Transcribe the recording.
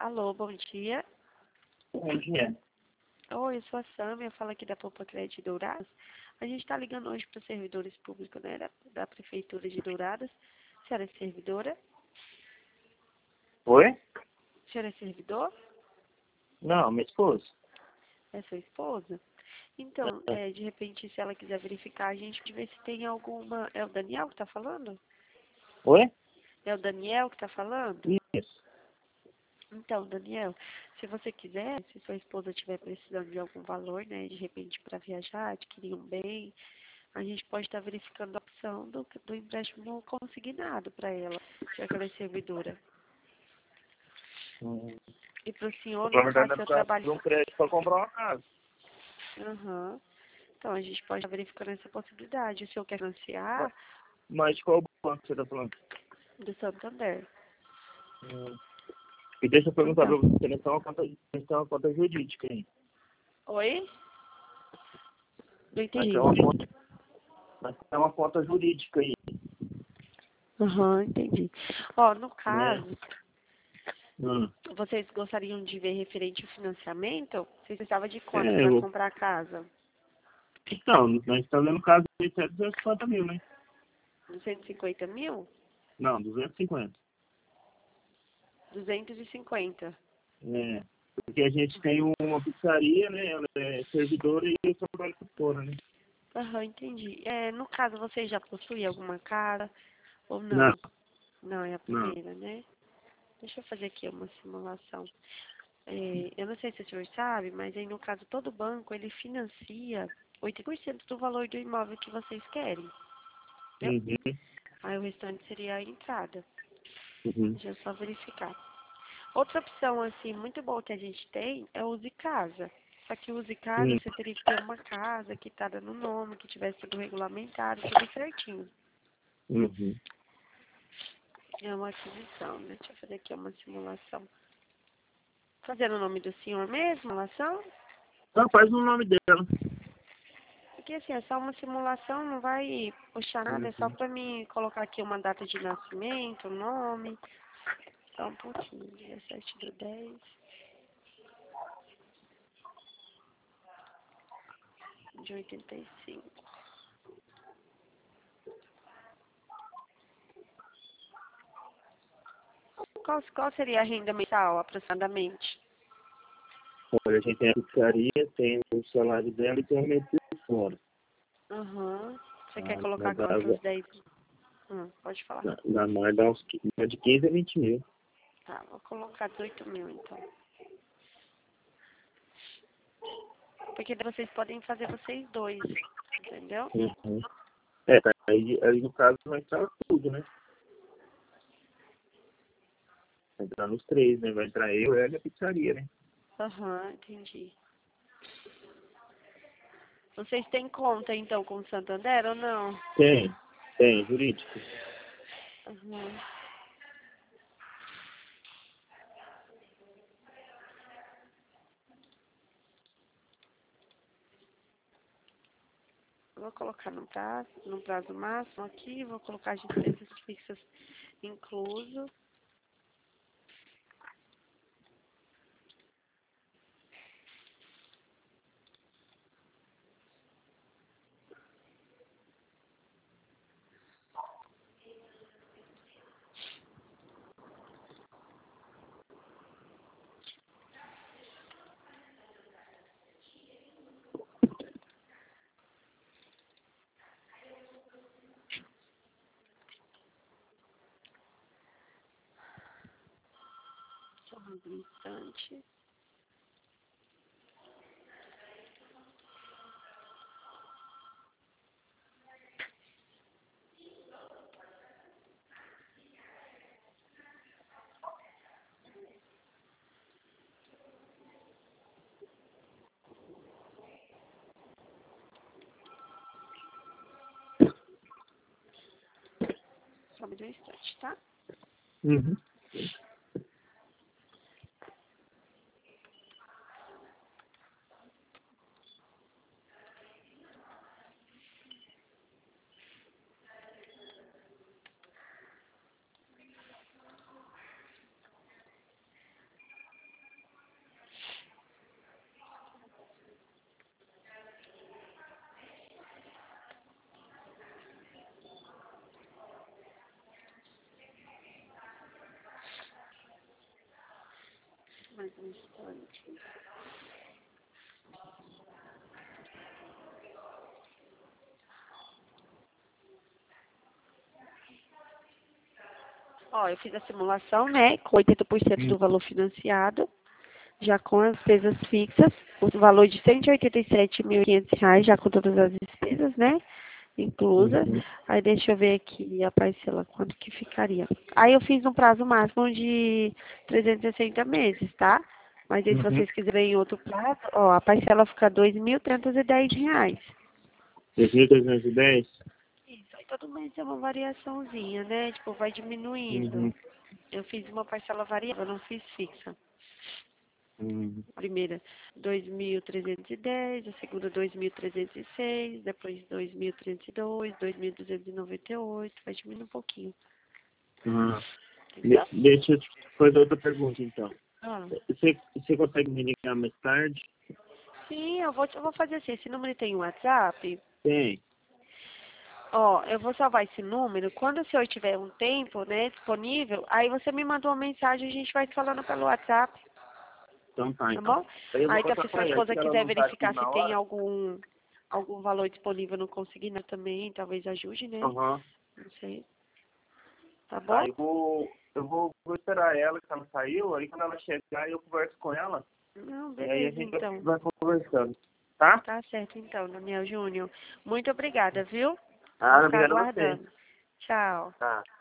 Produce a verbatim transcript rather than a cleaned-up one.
Alô, bom dia. Bom dia. Oi, eu sou a Sâmia, falo aqui da Poupa Crédito Dourados. A gente está ligando hoje para os servidores públicos, né, da, da Prefeitura de Dourados. A senhora é servidora? Oi? A senhora é servidor? Não, minha esposa. É sua esposa? Então, é, de repente, se ela quiser verificar, a gente pode ver se tem alguma... É o Daniel que está falando? Oi? É o Daniel que está falando? Isso. Então, Daniel, se você quiser, se sua esposa estiver precisando de algum valor, né, de repente para viajar, adquirir um bem, a gente pode estar verificando a opção do, do empréstimo consignado para ela, já que ela é servidora. Hum. E para o senhor, Na no verdade, caso, é seu por causa trabalho... de um crédito para comprar uma casa. Aham. Então, a gente pode estar verificando essa possibilidade. O senhor quer Mas, financiar mas de qual banco você está falando? do Santander? Hum. E deixa eu perguntar Então. para você, você tem uma conta, você tem uma conta jurídica aí. Oi? Não Mas entendi. tem uma conta, mas tem uma conta jurídica aí, Aham, entendi. Ó, no né? caso, Hum. vocês gostariam de ver referente ao financiamento? Vocês precisavam de quanto É, para eu... comprar a casa? Então, nós estamos vendo caso de até duzentos e cinquenta mil, né? duzentos e cinquenta mil? Não, duzentos e cinquenta. duzentos e cinquenta. É. Porque a gente tem uma pizzaria, né? Ela é servidora e eu trabalho com fora, né? Aham, entendi. É, no caso, vocês já possuem alguma casa ou Não, não? Não, é a não. primeira, né? Deixa eu fazer aqui uma simulação. É, eu não sei se o senhor sabe, mas aí no caso todo banco ele financia oitenta por cento do valor do imóvel que vocês querem, entendeu? Uhum, Aí o restante seria a entrada. uhum, Deixa eu só verificar. Outra opção, assim, muito boa que a gente tem é o Use Casa. Só que o Use Casa, uhum, você teria que ter uma casa quitada no nome, que tivesse tudo regulamentado, tudo certinho. uhum. É uma aquisição, né? Deixa eu fazer aqui uma simulação. Fazer o nome do senhor mesmo, simulação? Então faz o nome dela. Porque assim, é só uma simulação, não vai puxar nada, é só Uhum. pra mim colocar aqui uma data de nascimento, nome. Só um pouquinho, dezessete do dez de oitenta e cinco. Qual, qual seria a renda mensal, aproximadamente? Olha, a gente tem a pizzaria, tem o salário dela e tem o meio por fora. Aham. Você quer Ah, colocar mas dá, quantos dez? Hum, pode falar. dá, dá mais, dá uns qui- de quinze a vinte mil. Tá, vou colocar dezoito mil então. Porque daí vocês podem fazer vocês dois, entendeu? Uhum. É, tá, aí, aí no caso vai estar tudo, né? Vai entrar nos três, né? Vai entrar eu, ela e a pizzaria, né? Aham, entendi. Vocês têm conta então com o Santander ou não? Tem, tem, jurídico. Uhum. Vou colocar no prazo, no prazo máximo aqui, vou colocar as despesas fixas incluso. Só um instante. Só um instante, tá? Uhum. Um instante. Ó, eu fiz a simulação, né, com oitenta por cento do valor financiado, já com as despesas fixas, o valor de cento e oitenta e sete mil e quinhentos reais, já com todas as despesas, né, inclusas. Uhum. Aí deixa eu ver aqui a parcela, quanto que ficaria. Aí eu fiz um prazo máximo de trezentos e sessenta meses, tá? Mas aí se Uhum. vocês quiserem outro prazo, ó, a parcela fica dois mil trezentos e dez reais. dois mil trezentos e dez? Isso, aí todo mês é uma variaçãozinha, né? Tipo, vai diminuindo. Uhum. Eu fiz uma parcela variável, não fiz fixa. Uhum. A primeira, dois mil trezentos e dez, a segunda, dois mil trezentos e seis, depois dois mil trezentos e dois, dois mil duzentos e noventa e oito, vai diminuindo um pouquinho. Uhum. Entendeu? De- deixa eu te fazer outra pergunta, então. Ah. Você, você consegue me ligar mais tarde? Sim, eu vou, eu vou fazer assim, esse número tem um WhatsApp. Tem. Ó, eu vou salvar esse número. Quando o senhor tiver um tempo, né, disponível, aí você me manda uma mensagem e a gente vai se falando pelo WhatsApp, Então tá, tá então. bom? Aí eu vou Aí então, passar se sua pra ela. esposa Se ela quiser não tá aqui verificar se na tem hora. algum, algum valor disponível no consignado também, talvez ajude, né? Aham. Não sei. Tá bom? Aí eu vou, eu vou, vou esperar ela, que ela saiu. Aí quando ela chegar, eu converso com ela. Não, E aí a beleza, gente vai, então. vai conversando. Tá? Tá certo, então, Daniel Júnior. Muito obrigada, viu? Vou Ah, ficar obrigado a você. aguardando. Tchau. Tá.